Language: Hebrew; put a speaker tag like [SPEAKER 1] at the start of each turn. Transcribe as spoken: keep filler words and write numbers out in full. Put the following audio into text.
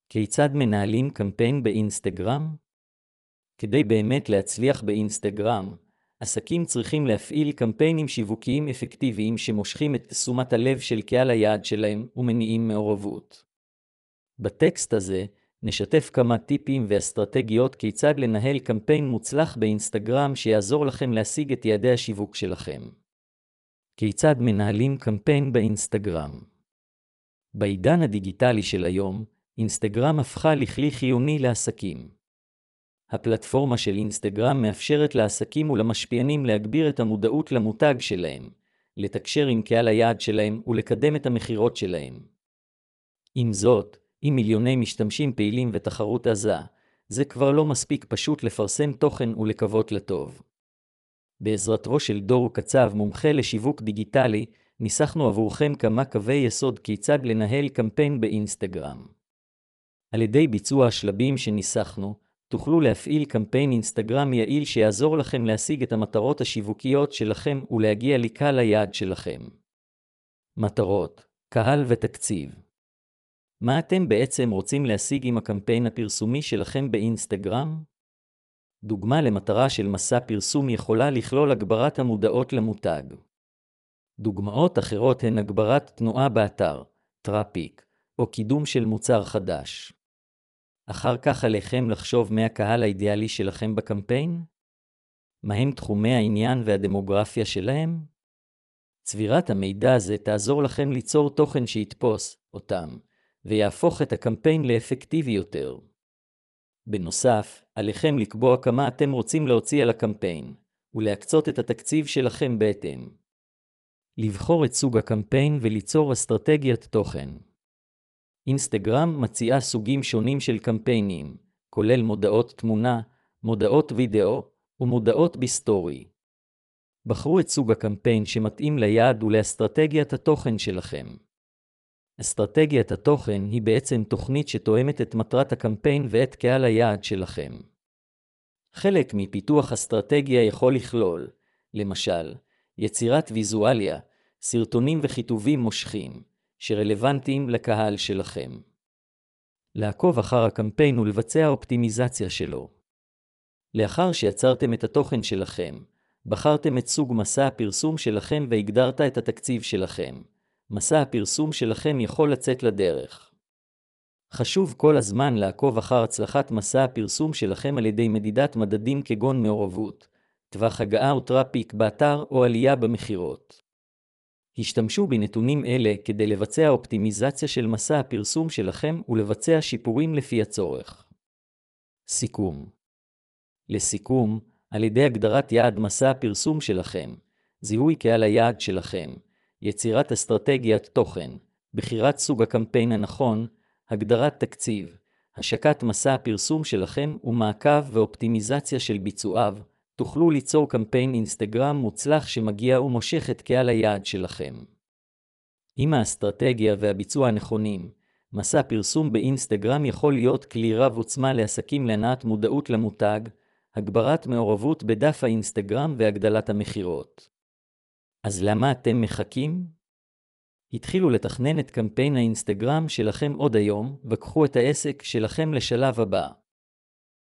[SPEAKER 1] כיצד מנהלים קמפיין באינסטגרם? כדי באמת להצליח באינסטגרם, עסקים צריכים להפעיל קמפיינים שיווקיים אפקטיביים שמושכים את תשומת הלב של קהל היעד שלהם ומניעים מעורבות. בטקסט הזה נשתף כמה טיפים ואסטרטגיות כיצד לנהל קמפיין מוצלח באינסטגרם שיעזור לכם להשיג את יעדי השיווק שלכם. כיצד מנהלים קמפיין באינסטגרם? בעידן הדיגיטלי של היום, אינסטגרם הפכה לכלי חיוני לעסקים. הפלטפורמה של אינסטגרם מאפשרת לעסקים ולמשפיענים להגביר את המודעות למותג שלהם, לתקשר עם קהל היעד שלהם ולקדם את המחירות שלהם. עם זאת, עם מיליוני משתמשים פעילים ותחרות עזה, זה כבר לא מספיק פשוט לפרסם תוכן ולקוות לטוב. בעזרתו של דור קצב, מומחה לשיווק דיגיטלי, ניסחנו עבורכם כמה קווי יסוד כיצד לנהל קמפיין באינסטגרם. על ידי ביצוע השלבים שניסחנו, תוכלו להפעיל קמפיין אינסטגרם יעיל שיעזור לכם להשיג את המטרות השיווקיות שלכם ולהגיע לקהל היעד שלכם. מטרות, קהל ותקציב. מה אתם בעצם רוצים להשיג עם הקמפיין הפרסומי שלכם באינסטגרם? דוגמה למטרה של מסע פרסום יכולה לכלול הגברת המודעות למותג. דוגמאות אחרות הן הגברת תנועה באתר, טראפיק, או קידום של מוצר חדש. אחר כך עליכם לחשוב מה הקהל האידיאלי שלכם בקמפיין? מהם תחומי העניין והדמוגרפיה שלהם? צבירת המידע הזה תעזור לכם ליצור תוכן שיתפוס אותם, ויהפוך את הקמפיין לאפקטיבי יותר. בנוסף, עליכם לקבוע כמה אתם רוצים להוציא על הקמפיין, ולהקצות את התקציב שלכם בהתאם. לבחור את סוג הקמפיין וליצור אסטרטגיית תוכן. אינסטגרם מציעה סוגים שונים של קמפיינים, כולל מודעות תמונה, מודעות וידאו ומודעות בסטורי. בחרו את סוג הקמפיין שמתאים ליעד ולאסטרטגיית התוכן שלכם. אסטרטגיית התוכן היא בעצם תוכנית שתואמת את מטרת הקמפיין ואת קהל היעד שלכם. חלק מפיתוח אסטרטגיה יכול לכלול, למשל, יצירת ויזואליה, סרטונים וכיתובים מושכים, שרלוונטיים לקהל שלכם. לעקוב אחר הקמפיין ולבצע אופטימיזציה שלו. לאחר שיצרתם את התוכן שלכם, בחרתם את סוג מסע הפרסום שלכם והגדרת את התקציב שלכם. מסע הפרסום שלכם יכול לצאת לדרך. חשוב כל הזמן לעקוב אחר הצלחת מסע הפרסום שלכם על ידי מדידת מדדים כגון מעורבות, טווח הגעה או טראפיק באתר או עלייה במחירות. השתמשו בנתונים אלה כדי לבצע אופטימיזציה של מסע הפרסום שלכם ולבצע שיפורים לפי הצורך. סיכום. לסיכום, על ידי הגדרת יעד מסע הפרסום שלכם, זיהוי קהל היעד שלכם, יצירת אסטרטגיית תוכן, בחירת סוג הקמפיין הנכון, הגדרת תקציב, השקת מסע הפרסום שלכם ומעקב ואופטימיזציה של ביצועיו, תוכלו ליצור קמפיין אינסטגרם מוצלח שמגיע ומושך את קהל היעד שלכם. עם האסטרטגיה והביצוע הנכונים, מסע פרסום באינסטגרם יכול להיות כלי רב עוצמה לעסקים להנעת מודעות למותג, הגברת מעורבות בדף האינסטגרם והגדלת המחירות. אז למה אתם מחכים? התחילו לתכנן את קמפיין האינסטגרם שלכם עוד היום, וקחו את העסק שלכם לשלב הבא.